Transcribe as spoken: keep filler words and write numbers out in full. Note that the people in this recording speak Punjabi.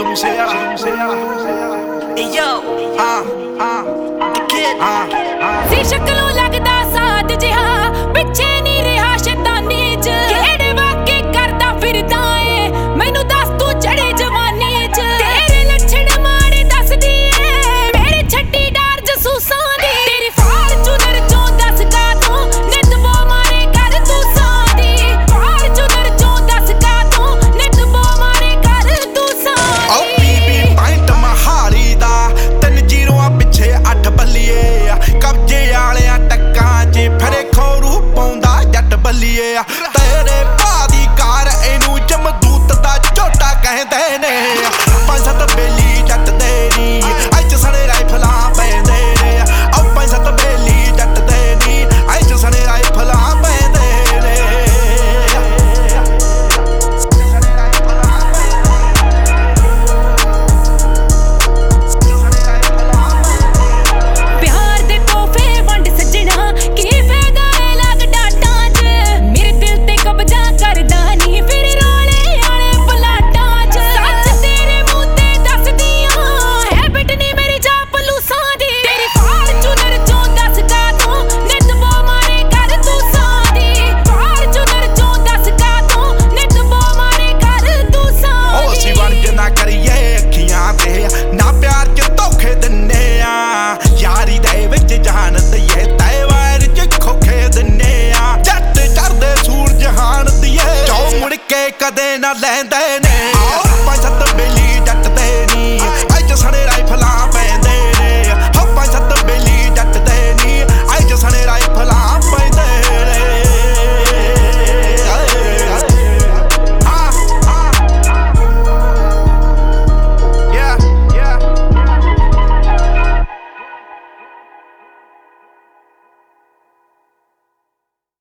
ਸੀ ਸ਼ਕਲੋਂ ਲੱਗਦਾ ਸਾਧ ਜਿਹਾ ਪਿੱਛੇ ਨਹੀਂ ਰਿਹਾ ਸ਼ੈਤਾਨੀ ਚ ਕਿਹੜੇ ਵਾਕੇ ਕਰਦਾ ਫਿਰਦਾ ਏ ਮੈਨੂੰ ਦੱਸ ਤੂੰ ਚੜੇ ਜਵਾਨੀ ਚ ਤੇਰੇ ਲੱਛਣ ਮਾੜੇ ਦੱਸਦੀ ਏ ਮੇਰੇ ਛੱਟੀ ਡਾਰ ਜਸੂਸਾਂ ਦੀ ਤੇਰੀ ਫਾਰਚੂਨਰ ਚੋਂ ਦੱਸ ਕਾ ਤੂੰ ਨਿਤ ਬੋ ਮਾਰੇ ਕਰ ਤੂੰ ਸਾਦੀ ਫਾਰਚੂਨਰ ਚੋਂ ਦੱਸ ਕਾ ਤੂੰ ਨਿਤ ਬੋ ਮਾਰੇ ਕਰ ਤੂੰ ਸਾਦੀ ਓ ਬੀਬੀ ਪਾਇੰਟ ਮਹਾਰੀ ਦਾ ਤਿੰਨ ਜੀਰੋਆਂ ਪਿੱਛੇ ਅੱਠ ਬੱਲੀਏ ਕਬਜੇ ਵਾਲਿਆਂ ਟੱਕਾਂ 'ਚ ਫਰੇ ਖੋਰੂ ਪਾਉਂਦਾ ਜੱਟ ਬੱਲੀਏ ਤੇਰੇ ਭਾ ਦੀ ਕਾਰ ਇਹਨੂੰ ਜਮਦੂਤ ਦਾ ਝੋਟਾ ਕਹਿੰਦੇ ਨੇ ਪੰਜ ਸੱਤ ਬੇਲੀ ਜੱਟ ਦੇ ਨੀ ਅੱਜ ਸਣੇ ਰਾਈਫਲਾਂ ਪੈਂਦੇ ਨੇ ਓ ਪੰਜ ਸੱਤ ਬੇਲੀ ਜੱਟ ਦੇ ਨੀ ਅੱਜ ਸਣੇ ਰਾਈਫਲਾਂ ਪੈਂਦੇ ਨੇ ਪਿਆਰ ਦੇ ਤੋਹਫੇ ਵੰਡ ਸੱਜਣਾ ਕੀ ਫਾਇਦਾ ਏ ਲੱਗ ਡਾਟਾਂ 'ਚ ਮੇਰੇ ਦਿਲ ਤੇ ਕਬਜ਼ਾ ਕਰਦਾ ਨਹੀਂ ਫਿਰ ਰੋਲੇ ਵਾਲੇ ਪਲਾਟਾਂ 'ਚ ਸੱਚ ਤੇਰੇ ਮੂੰਹ ਤੇ ਦੱਸਦੀਆਂ ਹੈਬਿਟ ਨਹੀਂ ਮੇਰੀ ਚਾਪਲੂਸਾਂ ਦੀ ਤੇਰੀ ਫਾਰਚੂਨਰ ਚੋਂ ਦੱਸ ਕਾ ਤੂੰ ਨਿਤ ਬੋ ਮਾਰੇ ਕਰ ਤੂੰ ਸਾਦੀ ਫਾਰਚੂਨਰ ਚੋਂ ਦੱਸ ਕਾ ਤੂੰ ਨਿਤ ਬੋ ਮਾਰੇ ਕਰ ਤੂੰ ਸਾਦੀ ਓ ਅਸੀਂ ਵਰਜ ਨਾ ਕਰੀਏ ਅੱਖੀਆਂ ਤੇ ਨਾ ਪਿਆਰ 'ਚ ਧੋਖੇ ਦਿੰਨੇ ਆ ਯਾਰੀ ਦੇ ਵਿੱਚ ਜਾਨ ਦਈਏ ਤੈ ਵਾਰ 'ਚ ਖੋਖੇ ਦਿੰਨੇ ਆ ਜੱਟ ਚੜਦੇ ਸੂਰਜ ਹਾਣ ਦੀਏ ਜੋ ਮੁੜ ਕੇ ਕਦੇ ਨਾ ਲੈਂਦੇ ਨੇ